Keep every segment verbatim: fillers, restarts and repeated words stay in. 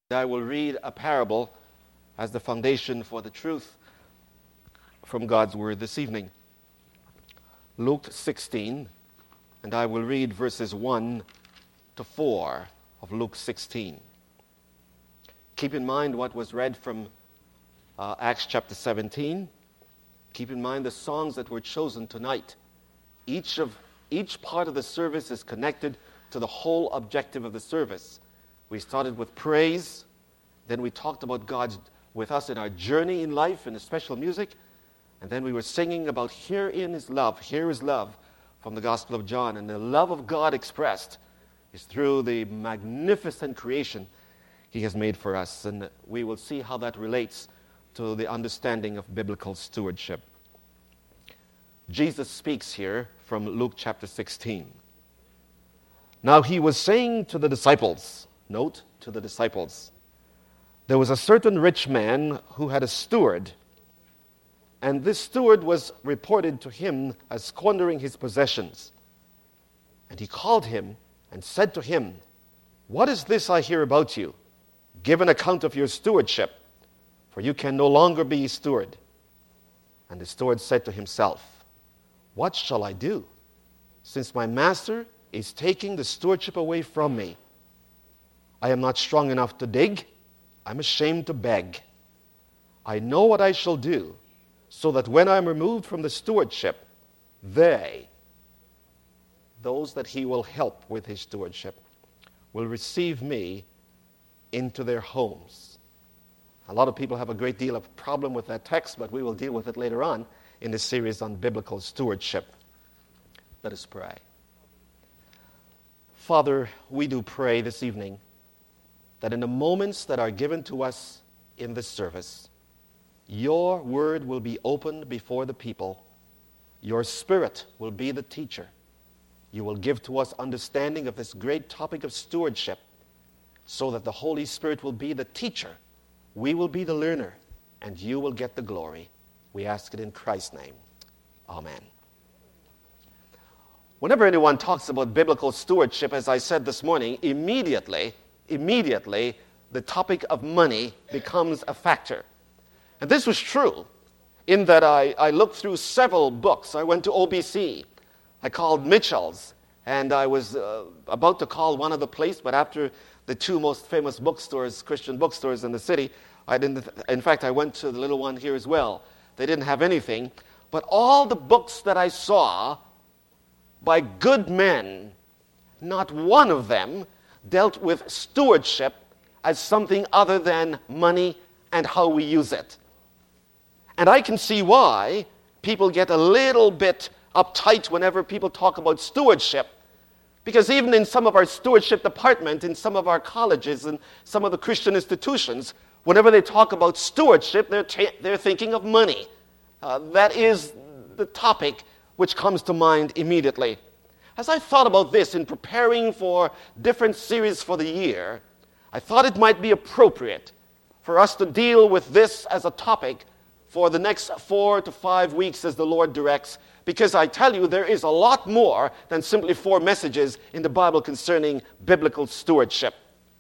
I will read a parable as the foundation for the truth from God's Word this evening. Luke sixteen, and I will read verses one to four of Luke sixteen. Keep in mind what was read from uh, Acts chapter seventeen. Keep in mind the songs that were chosen tonight. Each of each part of the service is connected to the whole objective of the service. We started with praise, then we talked about God with us in our journey in life in the special music, and then we were singing about herein is love, here is love from the Gospel of John, and the love of God expressed is through the magnificent creation He has made for us, and we will see how that relates to the understanding of biblical stewardship. Jesus speaks here from Luke chapter sixteen. Now he was saying to the disciples, note, to the disciples, there was a certain rich man who had a steward, and this steward was reported to him as squandering his possessions. And he called him and said to him, what is this I hear about you? Give an account of your stewardship, for you can no longer be steward. And the steward said to himself, what shall I do, since my master is taking the stewardship away from me? I am not strong enough to dig. I'm ashamed to beg. I know what I shall do, so that when I am removed from the stewardship, they, those that he will help with his stewardship, will receive me into their homes. A lot of people have a great deal of problem with that text, but we will deal with it later on in this series on biblical stewardship. Let us pray. Father, we do pray this evening that in the moments that are given to us in this service, your word will be opened before the people. Your Spirit will be the teacher. You will give to us understanding of this great topic of stewardship, so that the Holy Spirit will be the teacher, we will be the learner, and you will get the glory. We ask it in Christ's name. Amen. Whenever anyone talks about biblical stewardship, as I said this morning, immediately, immediately, the topic of money becomes a factor. And this was true in that I, I looked through several books. I went to O B C. I called Mitchell's, and I was uh, about to call one other place, but after the two most famous bookstores, Christian bookstores in the city, I didn't. In fact, I went to the little one here as well. They didn't have anything. But all the books that I saw by good men, not one of them dealt with stewardship as something other than money and how we use it. And I can see why people get a little bit uptight whenever people talk about stewardship, because even in some of our stewardship department, in some of our colleges and some of the Christian institutions, whenever they talk about stewardship, they're, ta- they're thinking of money. Uh, that is the topic which comes to mind immediately. As I thought about this in preparing for different series for the year, I thought it might be appropriate for us to deal with this as a topic for the next four to five weeks as the Lord directs, because I tell you there is a lot more than simply four messages in the Bible concerning biblical stewardship.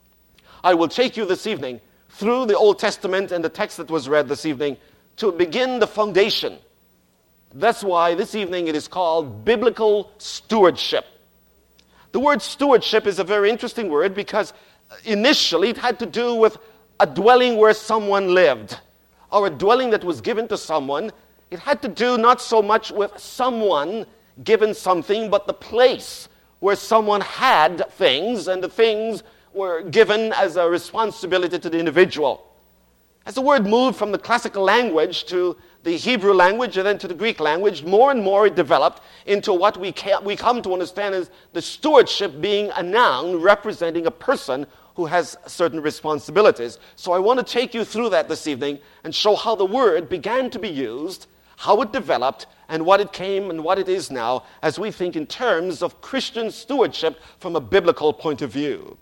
I will take you this evening through the Old Testament and the text that was read this evening to begin the foundation. That's why this evening it is called biblical stewardship. The word stewardship is a very interesting word because initially it had to do with a dwelling where someone lived, or a dwelling that was given to someone. It had to do not so much with someone given something, but the place where someone had things, and the things were given as a responsibility to the individual. As the word moved from the classical language to the Hebrew language and then to the Greek language, more and more it developed into what we can, we come to understand as the stewardship being a noun representing a person who has certain responsibilities. So I want to take you through that this evening and show how the word began to be used, how it developed, and what it came and what it is now as we think in terms of Christian stewardship from a biblical point of view.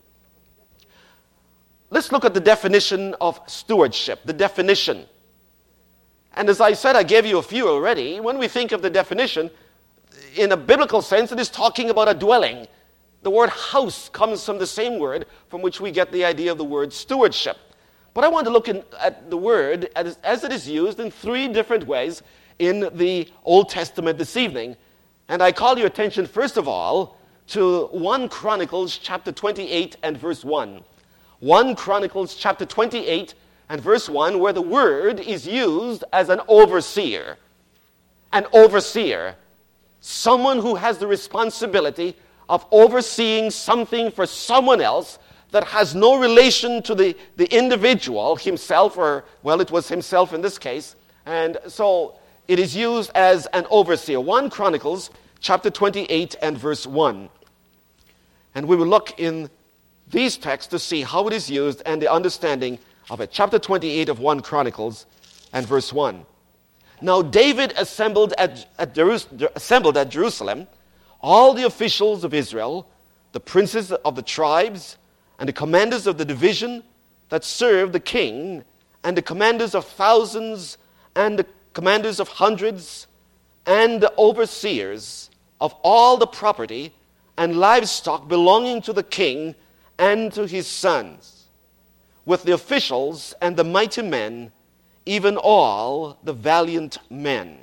Let's look at the definition of stewardship, the definition. And as I said, I gave you a few already. When we think of the definition, in a biblical sense, it is talking about a dwelling. The word house comes from the same word from which we get the idea of the word stewardship. But I want to look in, at the word as, as it is used in three different ways in the Old Testament this evening. And I call your attention, first of all, to First Chronicles chapter twenty-eight and verse one. First Chronicles chapter twenty-eight and verse one, where the word is used as an overseer. An overseer. Someone who has the responsibility of overseeing something for someone else that has no relation to the, the individual himself, or, well, it was himself in this case. And so it is used as an overseer. First Chronicles chapter twenty-eight and verse one. And we will look in these texts to see how it is used and the understanding of it. Chapter twenty-eight of First Chronicles and verse one. Now David assembled at, at, Jerus- assembled at Jerusalem all the officials of Israel, the princes of the tribes, and the commanders of the division that served the king, and the commanders of thousands, and the commanders of hundreds, and the overseers of all the property and livestock belonging to the king and to his sons, with the officials and the mighty men, even all the valiant men.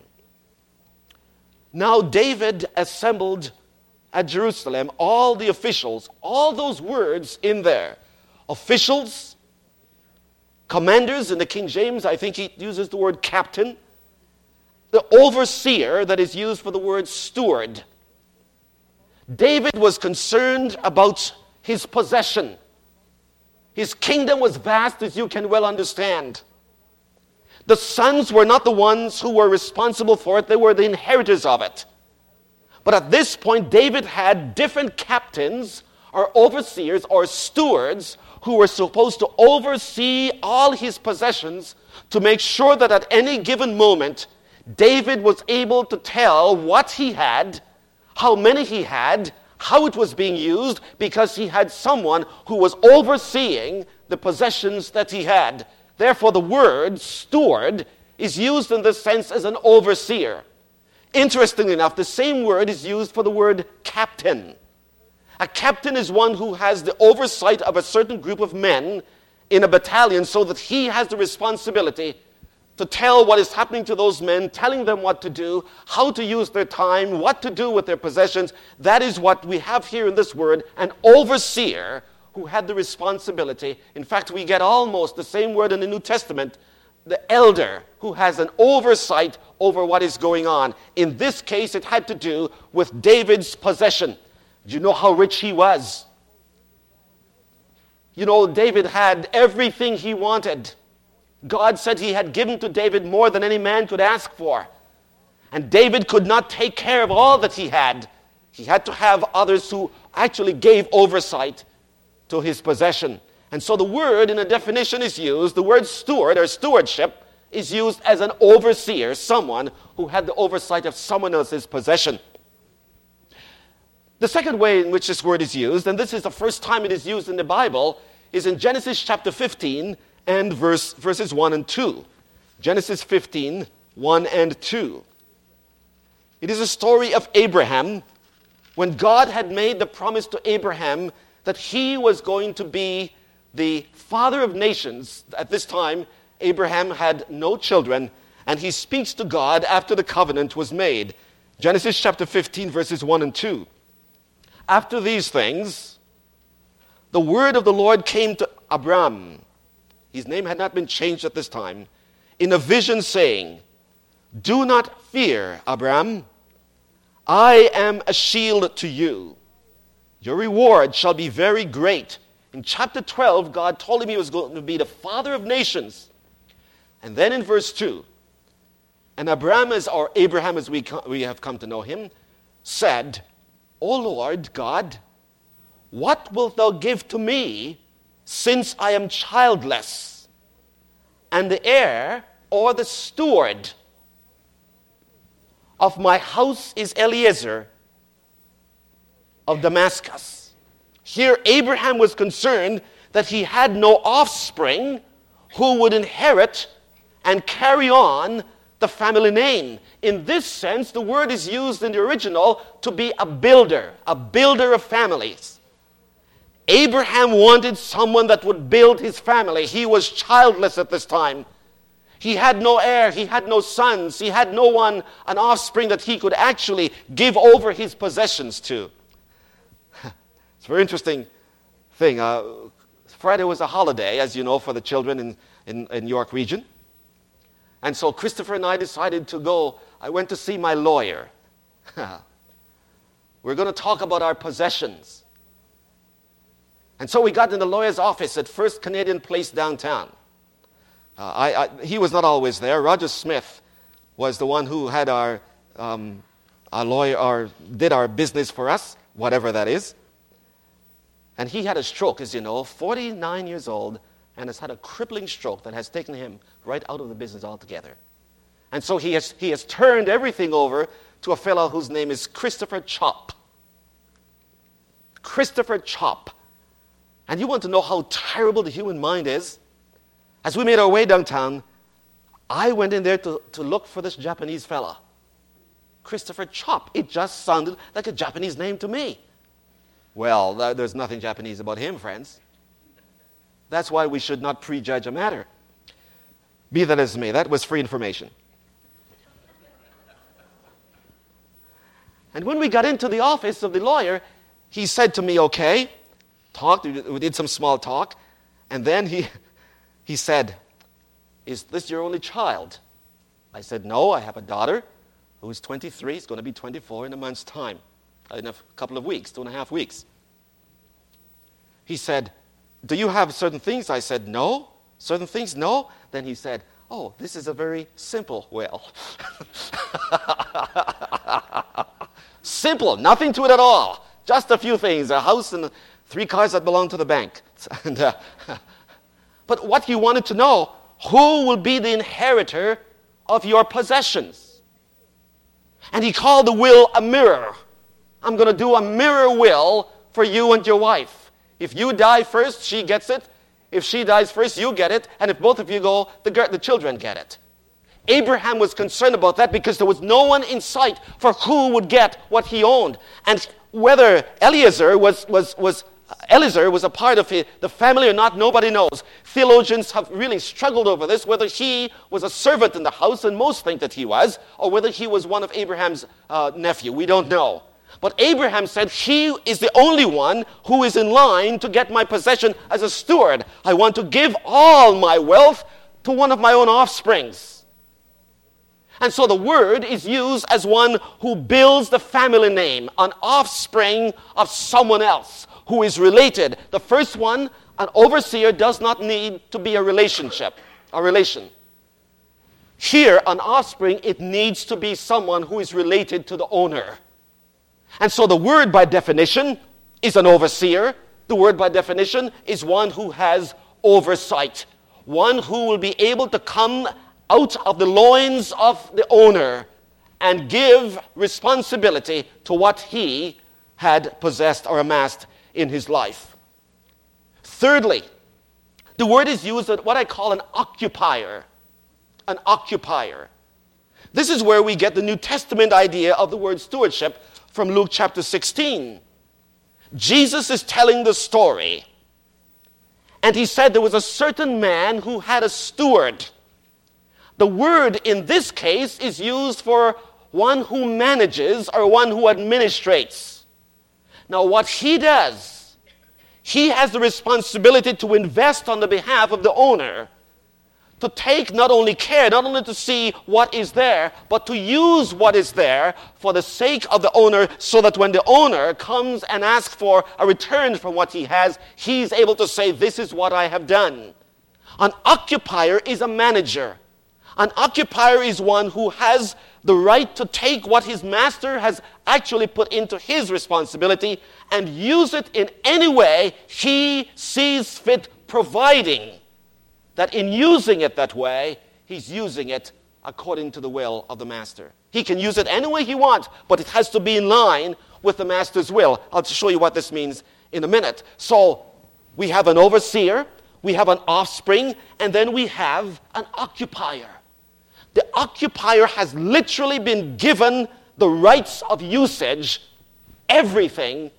Now David assembled at Jerusalem all the officials, all those words in there. Officials, commanders, in the King James, I think he uses the word captain. The overseer that is used for the word steward. David was concerned about his possession. His kingdom was vast, as you can well understand. The sons were not the ones who were responsible for it, they were the inheritors of it. But at this point, David had different captains or overseers or stewards who were supposed to oversee all his possessions to make sure that at any given moment, David was able to tell what he had, how many he had, how it was being used, because he had someone who was overseeing the possessions that he had. Therefore, the word steward is used in this sense as an overseer. Interestingly enough, the same word is used for the word captain. A captain is one who has the oversight of a certain group of men in a battalion so that he has the responsibility to tell what is happening to those men, telling them what to do, how to use their time, what to do with their possessions. That is what we have here in this word, an overseer who had the responsibility. In fact, we get almost the same word in the New Testament, the elder, who has an oversight over what is going on. In this case, it had to do with David's possession. Do you know how rich he was? You know, David had everything he wanted. God said he had given to David more than any man could ask for. And David could not take care of all that he had. He had to have others who actually gave oversight to his possession. And so the word in a definition is used, the word steward or stewardship is used as an overseer, someone who had the oversight of someone else's possession. The second way in which this word is used, and this is the first time it is used in the Bible, is in Genesis chapter fifteen and verse, verses one and two. Genesis fifteen, one and two. It is a story of Abraham when God had made the promise to Abraham that he was going to be the father of nations. At this time, Abraham had no children, and he speaks to God after the covenant was made. Genesis chapter fifteen, verses one and two. After these things, the word of the Lord came to Abram. His name had not been changed at this time. In a vision saying, "Do not fear, Abram. I am a shield to you. Your reward shall be very great." In chapter twelve, God told him he was going to be the father of nations. And then in verse two, and Abram, as, or Abraham as we, we have come to know him, said, "O Lord God, what wilt thou give to me, since I am childless, and the heir or the steward of my house is Eliezer of Damascus?" Here Abraham was concerned that he had no offspring who would inherit and carry on the family name. In this sense, the word is used in the original to be a builder, a builder of families. Abraham wanted someone that would build his family. He was childless at this time. He had no heir. He had no sons. He had no one, an offspring that he could actually give over his possessions to. It's a very interesting thing. Uh, Friday was a holiday, as you know, for the children in, in, in York region. And so Christopher and I decided to go. I went to see my lawyer. We're going to talk about our possessions. And so we got in the lawyer's office at First Canadian Place downtown. Uh, I, I, he was not always there. Roger Smith was the one who had our, um, our lawyer, or did our business for us, whatever that is. And he had a stroke, as you know, forty-nine years old, and has had a crippling stroke that has taken him right out of the business altogether. And so he has, he has turned everything over to a fellow whose name is Christopher Chop. Christopher Chop. And you want to know how terrible the human mind is? As we made our way downtown, I went in there to, to look for this Japanese fella. Christopher Chop. It just sounded like a Japanese name to me. Well, there's nothing Japanese about him, friends. That's why we should not prejudge a matter. Be that as may, that was free information. And when we got into the office of the lawyer, he said to me, okay, talked, we did some small talk, and then he, he said, is this your only child? I said, no, I have a daughter who is twenty-three, is going to be twenty-four in a month's time, in a couple of weeks, two and a half weeks. He said, do you have certain things? I said, no. Certain things? No. Then he said, oh, this is a very simple will. Simple, nothing to it at all. Just a few things, a house and three cars that belong to the bank. and, uh, but what he wanted to know, who will be the inheritor of your possessions? And he called the will a mirror. I'm going to do a mirror will for you and your wife. If you die first, she gets it. If she dies first, you get it. And if both of you go, the, the children get it. Abraham was concerned about that because there was no one in sight for who would get what he owned. And whether Eliezer was, was, was, Eliezer was a part of the family or not, nobody knows. Theologians have really struggled over this, whether he was a servant in the house, and most think that he was, or whether he was one of Abraham's uh, nephew. We don't know. But Abraham said, he is the only one who is in line to get my possession as a steward. I want to give all my wealth to one of my own offsprings. And so the word is used as one who builds the family name, an offspring of someone else who is related. The first one, an overseer, does not need to be a relationship, a relation. Here, an offspring, it needs to be someone who is related to the owner. And so the word by definition is an overseer. The word by definition is one who has oversight. One who will be able to come out of the loins of the owner and give responsibility to what he had possessed or amassed in his life. Thirdly, the word is used as what I call an occupier. An occupier. This is where we get the New Testament idea of the word stewardship from Luke chapter sixteen. Jesus is telling the story. And he said there was a certain man who had a steward. The word in this case is used for one who manages or one who administrates. Now what he does, he has the responsibility to invest on the behalf of the owner, to take not only care, not only to see what is there, but to use what is there for the sake of the owner, so that when the owner comes and asks for a return from what he has, he's able to say, this is what I have done. An occupier is a manager. An occupier is one who has the right to take what his master has actually put into his responsibility and use it in any way he sees fit, providing that in using it that way, he's using it according to the will of the master. He can use it any way he wants, but it has to be in line with the master's will. I'll show you what this means in a minute. So we have an overseer, we have an offspring, and then we have an occupier. The occupier has literally been given the rights of usage, everything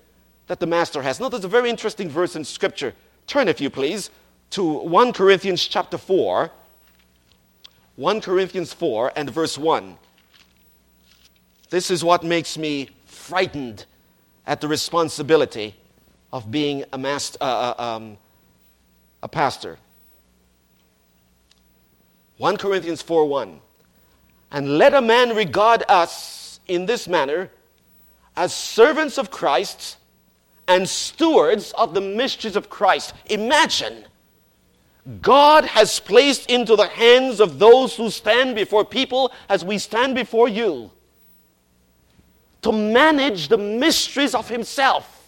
that the master has. Now, there's a very interesting verse in Scripture. Turn, if you please, to First Corinthians chapter four. First Corinthians four and verse one. This is what makes me frightened at the responsibility of being a, master, uh, uh, um, a pastor. First Corinthians four one. And let a man regard us in this manner as servants of Christ and stewards of the mysteries of Christ. Imagine, God has placed into the hands of those who stand before people as we stand before you to manage the mysteries of himself,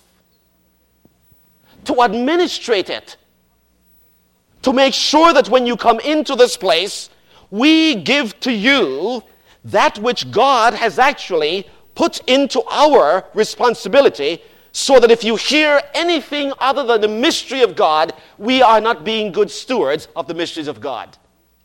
to administrate it, to make sure that when you come into this place, we give to you that which God has actually put into our responsibility, so that if you hear anything other than the mystery of God, we are not being good stewards of the mysteries of God.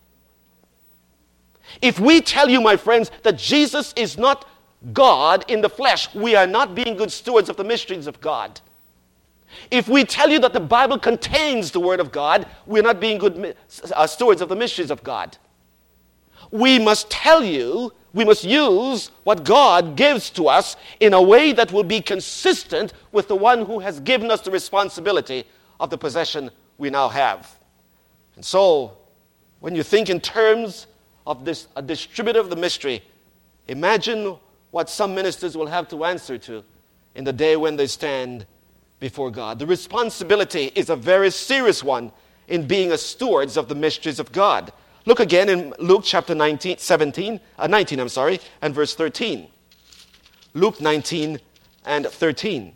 If we tell you, my friends, that Jesus is not God in the flesh, we are not being good stewards of the mysteries of God. If we tell you that the Bible contains the Word of God, we're not being good uh, stewards of the mysteries of God. We must tell you, we must use what God gives to us in a way that will be consistent with the one who has given us the responsibility of the possession we now have. And so, when you think in terms of this, a distributor of the mystery, imagine what some ministers will have to answer to in the day when they stand before God. The responsibility is a very serious one in being a stewards of the mysteries of God. Look again in Luke chapter nineteen, seventeen, uh, nineteen, I'm sorry, and verse thirteen. Luke nineteen and thirteen.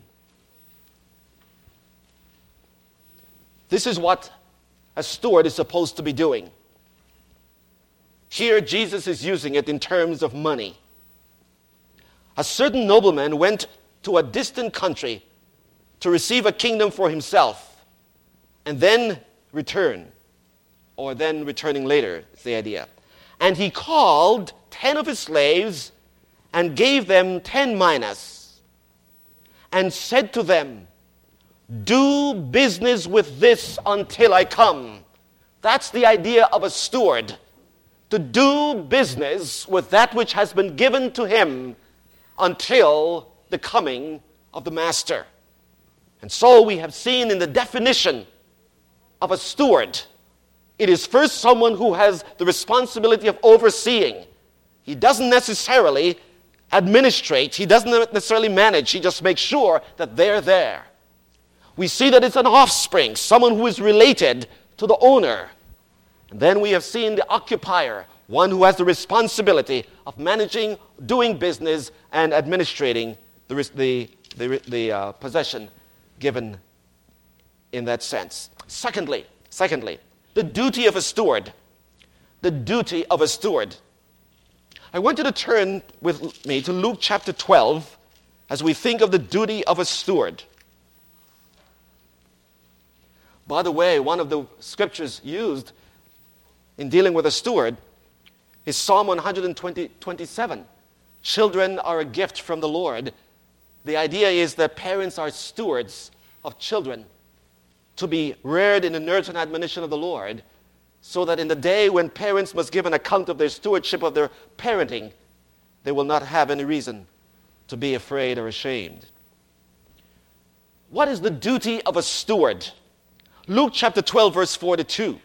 This is what a steward is supposed to be doing. Here, Jesus is using it in terms of money. A certain nobleman went to a distant country to receive a kingdom for himself and then return. Or then returning later, is the idea. And he called ten of his slaves and gave them ten minas and said to them, do business with this until I come. That's the idea of a steward. To do business with that which has been given to him until the coming of the master. And so we have seen in the definition of a steward, it is first someone who has the responsibility of overseeing. He doesn't necessarily administrate. He doesn't necessarily manage. He just makes sure that they're there. We see that it's an offspring, someone who is related to the owner. And then we have seen the occupier, one who has the responsibility of managing, doing business, and administrating the, the, the, the uh, possession given in that sense. Secondly, secondly, the duty of a steward. The duty of a steward. I want you to turn with me to Luke chapter twelve as we think of the duty of a steward. By the way, one of the scriptures used in dealing with a steward is Psalm one twenty, twenty-seven. Children are a gift from the Lord. The idea is that parents are stewards of children, to be reared in the nurture and admonition of the Lord, so that in the day when parents must give an account of their stewardship of their parenting, they will not have any reason to be afraid or ashamed. What is the duty of a steward? Luke chapter twelve, verse forty-two.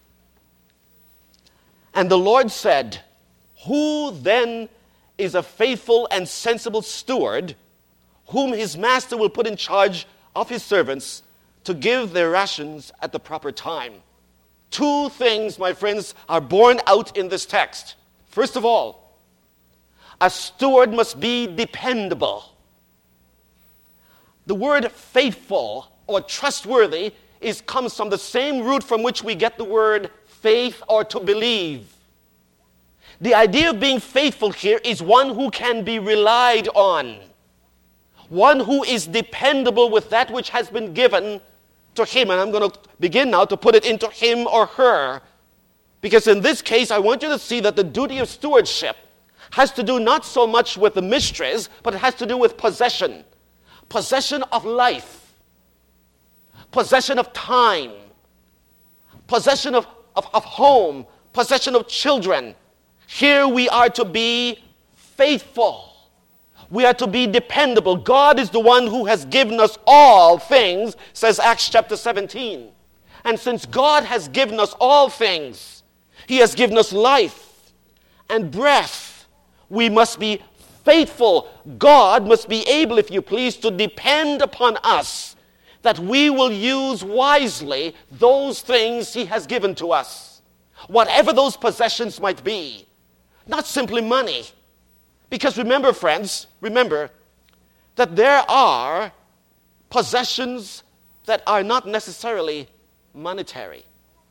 And the Lord said, who then is a faithful and sensible steward, whom his master will put in charge of his servants to give their rations at the proper time? Two things, my friends, are borne out in this text. First of all, a steward must be dependable. The word faithful or trustworthy is, comes from the same root from which we get the word faith or to believe. The idea of being faithful here is one who can be relied on. One who is dependable with that which has been given to him. And I'm going to begin now to put it into him or her. Because in this case, I want you to see that the duty of stewardship has to do not so much with the mysteries, but it has to do with possession. possession of life, possession of time, possession of, of, of home, possession of children. Here we are to be faithful. We are to be dependable. God is the one who has given us all things, says Acts chapter seventeen. And since God has given us all things, He has given us life and breath. We must be faithful. God must be able, if you please, to depend upon us, that we will use wisely those things He has given to us. Whatever those possessions might be. Not simply money. Because remember, friends, remember that there are possessions that are not necessarily monetary.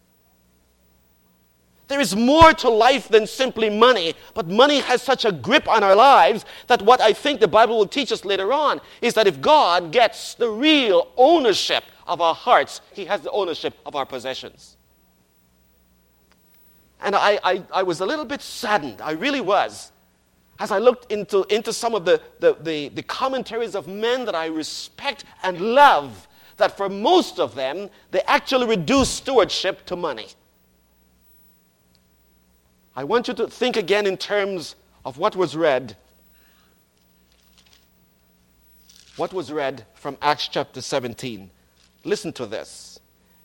There is more to life than simply money, but money has such a grip on our lives that what I think the Bible will teach us later on is that if God gets the real ownership of our hearts, He has the ownership of our possessions. And I, I, I was a little bit saddened, I really was, as I looked into, into some of the, the, the, the commentaries of men that I respect and love, that for most of them, they actually reduce stewardship to money. I want you to think again in terms of what was read. What was read from Acts chapter seventeen. Listen to this.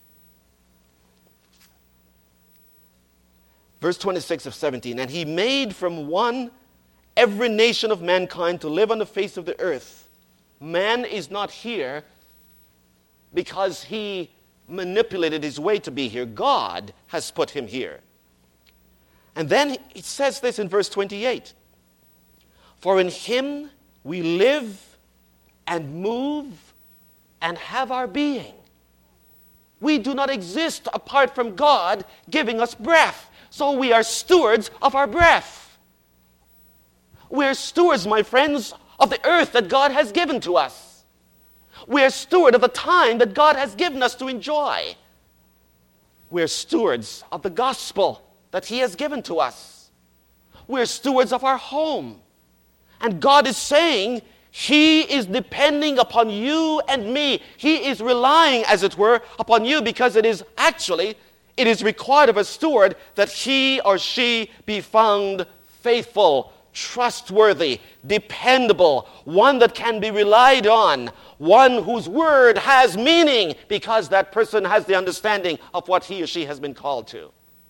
Verse twenty-six of seventeen. And He made from one every nation of mankind to live on the face of the earth. Man is not here because he manipulated his way to be here. God has put him here. And then it says this in verse twenty-eight. For in Him we live and move and have our being. We do not exist apart from God giving us breath. So we are stewards of our breath. We're stewards, my friends, of the earth that God has given to us. We're stewards of the time that God has given us to enjoy. We're stewards of the gospel that He has given to us. We're stewards of our home. And God is saying He is depending upon you and me. He is relying, as it were, upon you because it is actually, it is required of a steward that he or she be found faithful, trustworthy, dependable, one that can be relied on, one whose word has meaning because that person has the understanding of what he or she has been called to.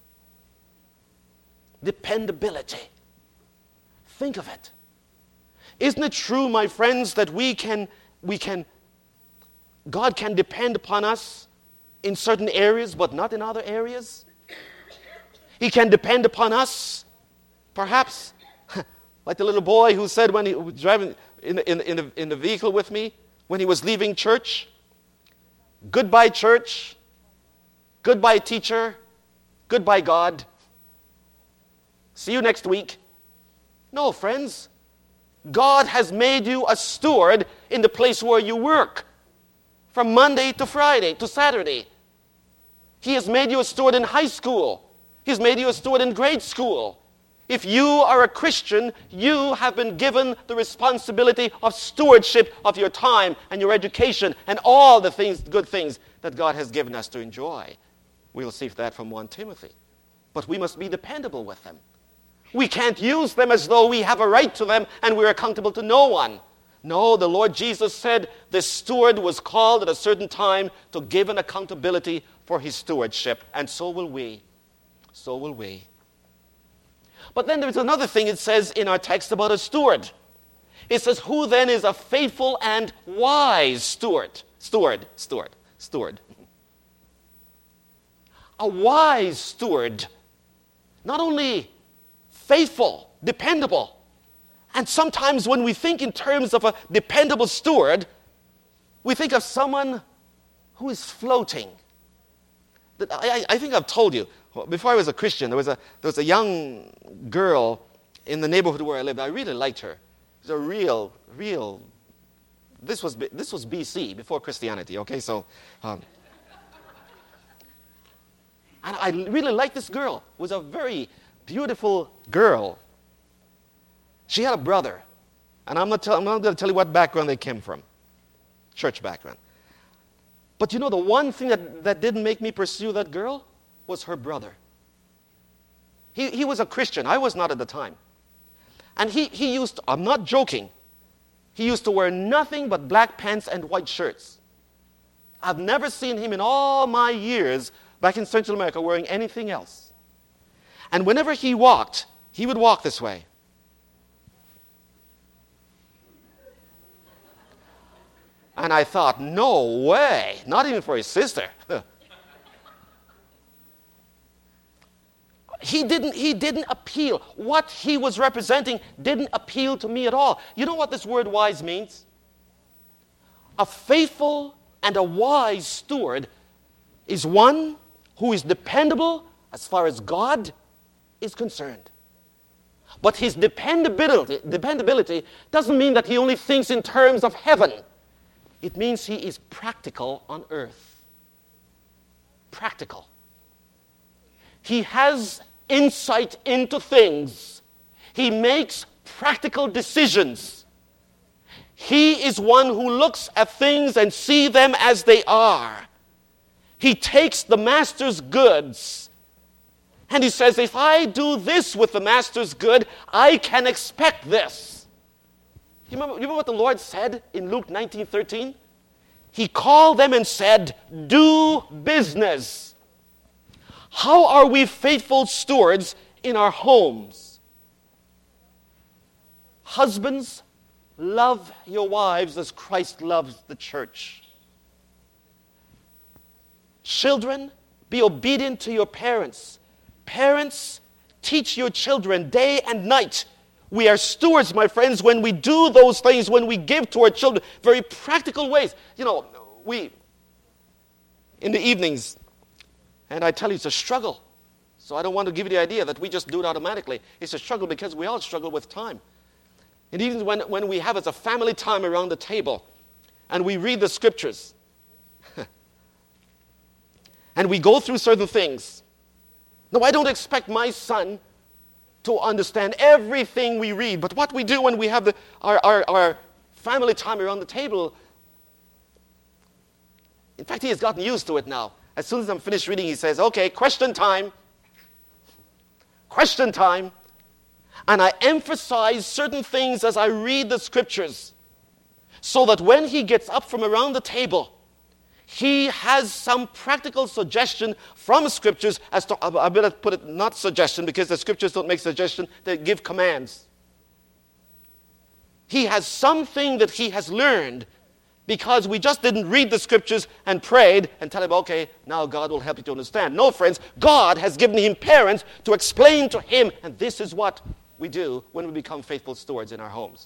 Dependability. Think of it. Isn't it true, my friends, that we can, we can, God can depend upon us in certain areas, but not in other areas? He can depend upon us, perhaps, like the little boy who said when he was driving in the, in, the, in, the, in the vehicle with me, when he was leaving church, goodbye church, goodbye teacher, goodbye God. See you next week. No, friends. God has made you a steward in the place where you work. From Monday to Friday to Saturday. He has made you a steward in high school. He's made you a steward in grade school. If you are a Christian, you have been given the responsibility of stewardship of your time and your education and all the things, good things that God has given us to enjoy. We'll see that from First Timothy. But we must be dependable with them. We can't use them as though we have a right to them and we're accountable to no one. No, the Lord Jesus said the steward was called at a certain time to give an accountability for his stewardship. And so will we. So will we. But then there's another thing it says in our text about a steward. It says, who then is a faithful and wise steward? Steward, steward, steward. A wise steward, not only faithful, dependable. And sometimes when we think in terms of a dependable steward, we think of someone who is floating. I, I think I've told you, before I was a Christian, there was a, there was a young girl in the neighborhood where I lived. I really liked her. She was a real, real, this was, this was B C, before Christianity, okay? So, um, and I really liked this girl. It was a very beautiful girl. She had a brother. And I'm not, tell, I'm not going to tell you what background they came from. church background. But you know, the one thing that, that didn't make me pursue that girl was her brother. He, he was a Christian. I was not at the time. And he, he used, to, I'm not joking, he used to wear nothing but black pants and white shirts. I've never seen him in all my years back in Central America wearing anything else. And whenever he walked, he would walk this way. And I thought, no way, not even for his sister. He didn't, he didn't appeal. What he was representing didn't appeal to me at all. You know what this word wise means? A faithful and a wise steward is one who is dependable as far as God is concerned. But his dependability, dependability doesn't mean that he only thinks in terms of heaven. It means he is practical on earth. Practical. He has insight into things. He makes practical decisions. He is one who looks at things and sees them as they are. He takes the master's goods and he says, if I do this with the master's good, I can expect this. You remember, you remember what the Lord said in Luke nineteen thirteen? He called them and said, do business. How are we faithful stewards in our homes? Husbands, love your wives as Christ loves the church. Children, be obedient to your parents. Parents, teach your children day and night. We are stewards, my friends, when we do those things, when we give to our children, very practical ways. You know, we, in the evenings, and I tell you, it's a struggle. So I don't want to give you the idea that we just do it automatically. It's a struggle because we all struggle with time. And even when, when we have as a family time around the table, and we read the scriptures, and we go through certain things. No, I don't expect my son to understand everything we read. But what we do when we have the, our, our, our family time around the table, in fact, he has gotten used to it now. As soon as I'm finished reading, he says, okay, question time. Question time. And I emphasize certain things as I read the scriptures so that when he gets up from around the table, he has some practical suggestion from scriptures as to, I better put it not suggestion because the scriptures don't make suggestion, they give commands. He has something that he has learned because we just didn't read the scriptures and prayed and tell him, okay, now God will help you to understand. No, friends, God has given him parents to explain to him, and this is what we do when we become faithful stewards in our homes.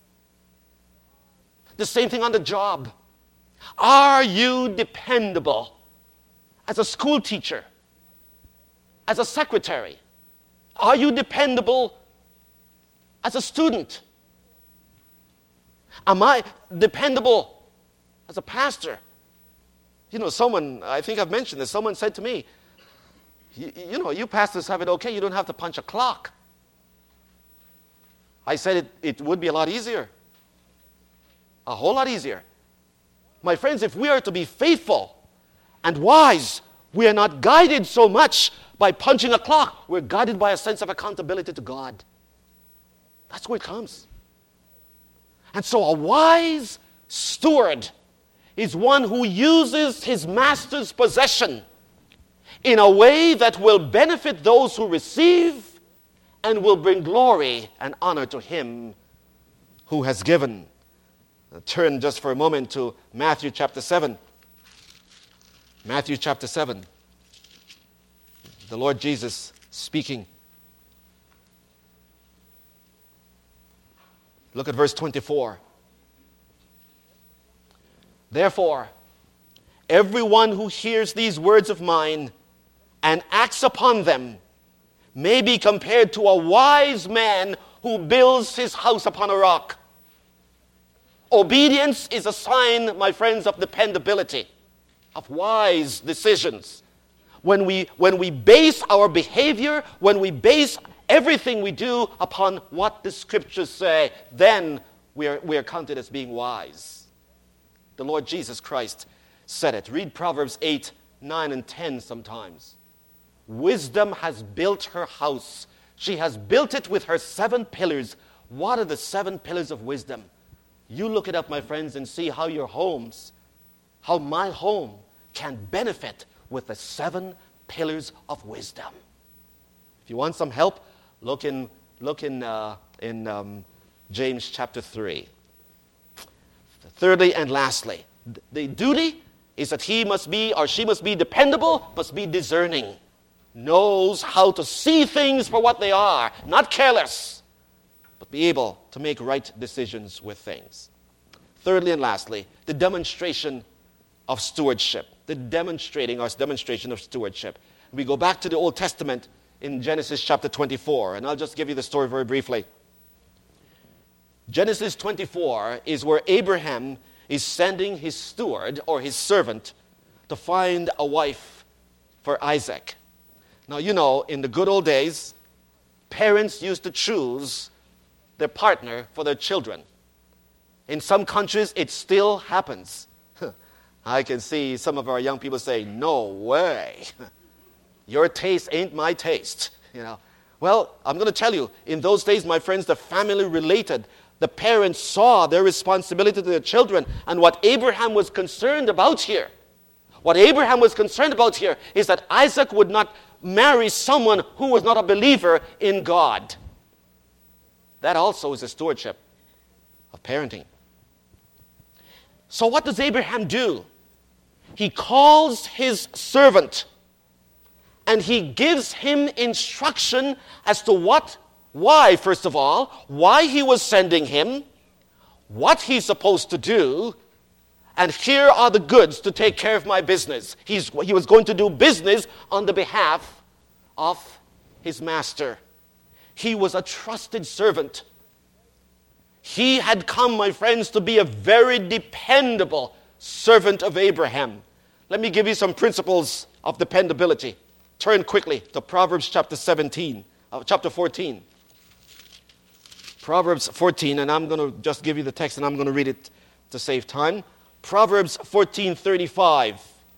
The same thing on the job. Are you dependable as a school teacher, as a secretary? Are you dependable as a student? Am I dependable as a pastor? You know, someone, I think I've mentioned this, someone said to me, you, you know, you pastors have it okay, you don't have to punch a clock. I said it, it would be a lot easier. A whole lot easier. My friends, if we are to be faithful and wise, we are not guided so much by punching a clock. We're guided by a sense of accountability to God. That's where it comes. And so a wise steward is one who uses his master's possession in a way that will benefit those who receive and will bring glory and honor to him who has given. Turn just for a moment to Matthew chapter seven. Matthew chapter seven. The Lord Jesus speaking. Look at verse twenty-four. Therefore, everyone who hears these words of mine and acts upon them may be compared to a wise man who builds his house upon a rock. Obedience is a sign, my friends, of dependability, of wise decisions. When we, when we base our behavior, when we base everything we do upon what the scriptures say, then we are, we are counted as being wise. The Lord Jesus Christ said it. Read Proverbs eight, nine, and ten sometimes. Wisdom has built her house. She has built it with her seven pillars. What are the seven pillars of wisdom? You look it up, my friends, and see how your homes, how my home can benefit with the seven pillars of wisdom. If you want some help, look in, look in, uh, in um, James chapter three. Thirdly and lastly, the duty is that he must be or she must be dependable, must be discerning, knows how to see things for what they are, not careless, but be able to make right decisions with things. Thirdly and lastly, the demonstration of stewardship. The demonstrating or demonstration of stewardship. We go back to the Old Testament in Genesis chapter twenty-four, and I'll just give you the story very briefly. Genesis twenty-four is where Abraham is sending his steward or his servant to find a wife for Isaac. Now, you know, in the good old days, parents used to choose their partner for their children. In some countries, it still happens. I can see some of our young people say, no way. Your taste ain't my taste. You know. Well, I'm going to tell you, in those days, my friends, the family related. The parents saw their responsibility to their children. And what Abraham was concerned about here, what Abraham was concerned about here is that Isaac would not marry someone who was not a believer in God. That also is a stewardship of parenting. So what does Abraham do? He calls his servant and he gives him instruction as to what, why, first of all, why he was sending him, what he's supposed to do, and here are the goods to take care of my business. He's, he was going to do business on the behalf of his master. He was a trusted servant. He had come, my friends, to be a very dependable servant of Abraham. Let me give you some principles of dependability. Turn quickly to Proverbs chapter seventeen, uh, chapter fourteen. Proverbs fourteen, and I'm going to just give you the text and I'm going to read it to save time. Proverbs fourteen thirty-five.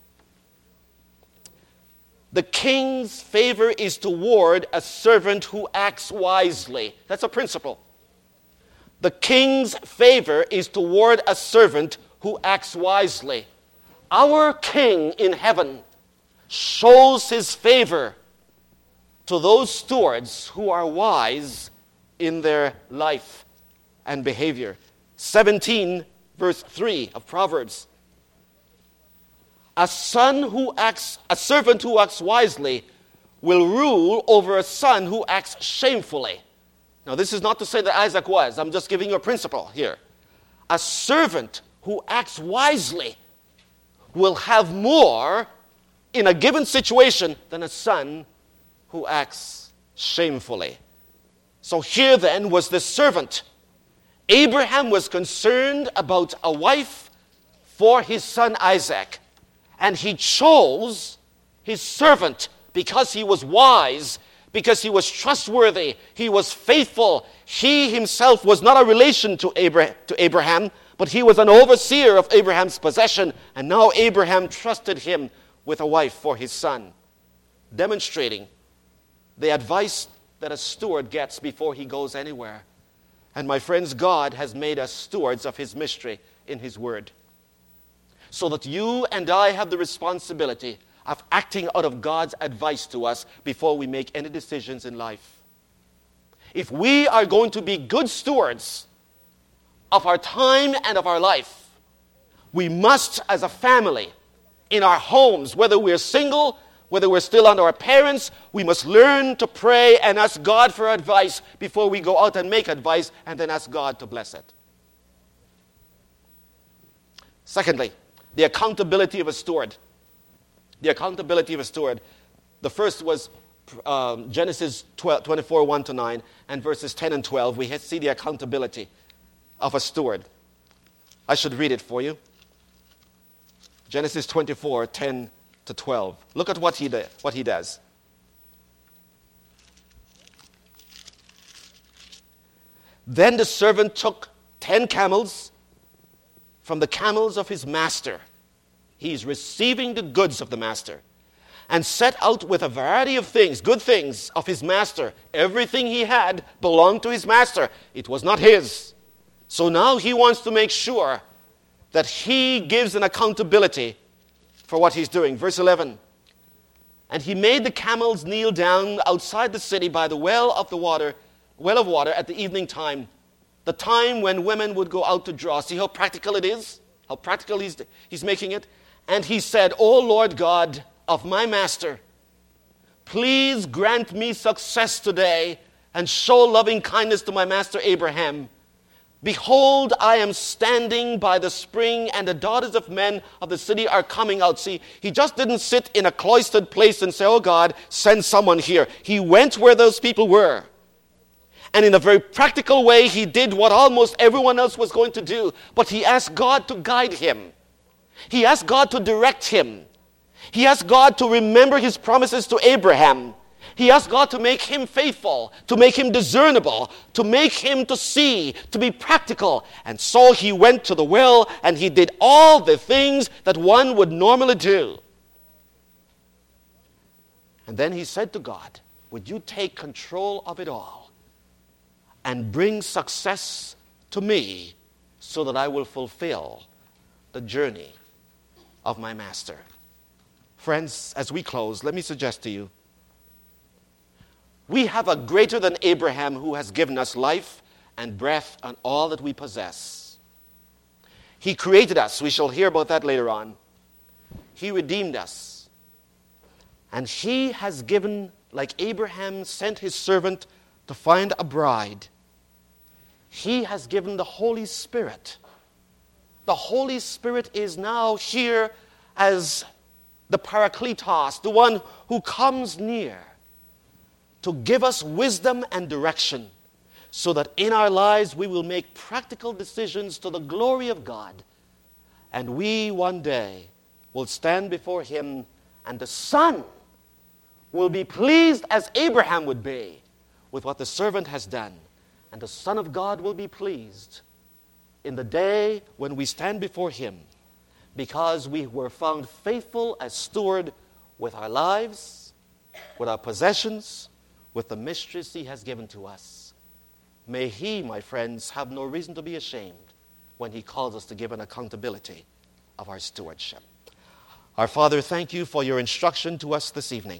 The king's favor is toward a servant who acts wisely. That's a principle. The king's favor is toward a servant who acts wisely. Our King in heaven shows his favor to those stewards who are wise in their life and behavior. seventeen, verse three of Proverbs. A son who acts, a servant who acts wisely will rule over a son who acts shamefully. Now, this is not to say that Isaac was. I'm just giving you a principle here. A servant who acts wisely will have more in a given situation than a son who acts shamefully. So here then was this servant. Abraham was concerned about a wife for his son Isaac. And he chose his servant because he was wise, because he was trustworthy, he was faithful. He himself was not a relation to Abraham, but he was an overseer of Abraham's possession. And now Abraham trusted him with a wife for his son, demonstrating the advice that a steward gets before he goes anywhere. And my friends, God has made us stewards of his mystery in his word, so that you and I have the responsibility of acting out of God's advice to us before we make any decisions in life. If we are going to be good stewards of our time and of our life, we must, as a family, in our homes, whether we're single, whether we're still under our parents, we must learn to pray and ask God for advice before we go out and make advice and then ask God to bless it. Secondly, the accountability of a steward. The accountability of a steward. The first was um, Genesis twelve, twenty-four, one to nine, and verses ten and twelve. We see the accountability of a steward. I should read it for you. Genesis twenty-four, ten to twelve. Look at what he, did, what he does. Then the servant took ten camels from the camels of his master. He's receiving the goods of the master. And set out with a variety of things, good things of his master. Everything he had belonged to his master. It was not his. So now he wants to make sure that he gives an accountability for what he's doing. Verse eleven. And he made the camels kneel down outside the city by the well of the water, well of water at the evening time, the time when women would go out to draw. See how practical it is? How practical he's, he's making it? And he said, O Lord God of my master, please grant me success today and show loving kindness to my master Abraham. Behold, I am standing by the spring, and the daughters of men of the city are coming out. See, he just didn't sit in a cloistered place and say, oh God, send someone here. He went where those people were. And in a very practical way, he did what almost everyone else was going to do. But he asked God to guide him. He asked God to direct him. He asked God to remember his promises to Abraham. He asked God to make him faithful, to make him discernible, to make him to see, to be practical. And so he went to the well and he did all the things that one would normally do. And then he said to God, would you take control of it all and bring success to me so that I will fulfill the journey of my master. Friends, as we close, let me suggest to you, we have a greater than Abraham who has given us life and breath and all that we possess. He created us. We shall hear about that later on. He redeemed us. And he has given, like Abraham sent his servant to find a bride, he has given the Holy Spirit. The Holy Spirit is now here as the Parakletos, the one who comes near to give us wisdom and direction so that in our lives we will make practical decisions to the glory of God. And we one day will stand before him, and the Son will be pleased as Abraham would be with what the servant has done. And the Son of God will be pleased in the day when we stand before him, because we were found faithful as steward with our lives, with our possessions, with the mysteries he has given to us. May he, my friends, have no reason to be ashamed when he calls us to give an accountability of our stewardship. Our Father, thank you for your instruction to us this evening.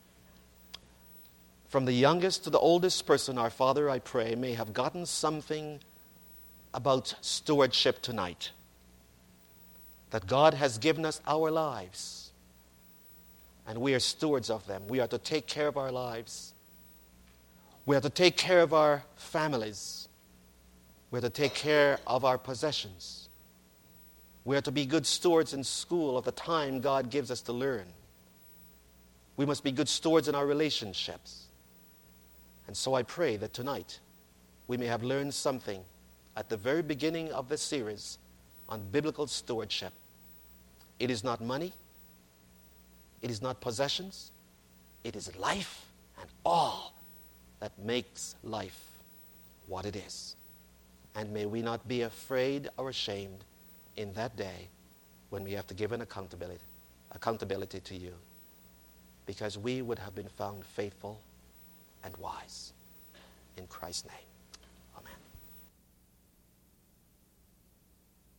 From the youngest to the oldest person, our Father, I pray, may have gotten something about stewardship tonight. That God has given us our lives, and we are stewards of them. We are to take care of our lives. We are to take care of our families. We are to take care of our possessions. We are to be good stewards in school of the time God gives us to learn. We must be good stewards in our relationships. And so I pray that tonight we may have learned something at the very beginning of this series on biblical stewardship. It is not money. It is not possessions. It is life and all that makes life what it is. And may we not be afraid or ashamed in that day when we have to give an accountability, accountability to you, because we would have been found faithful and wise. In Christ's name.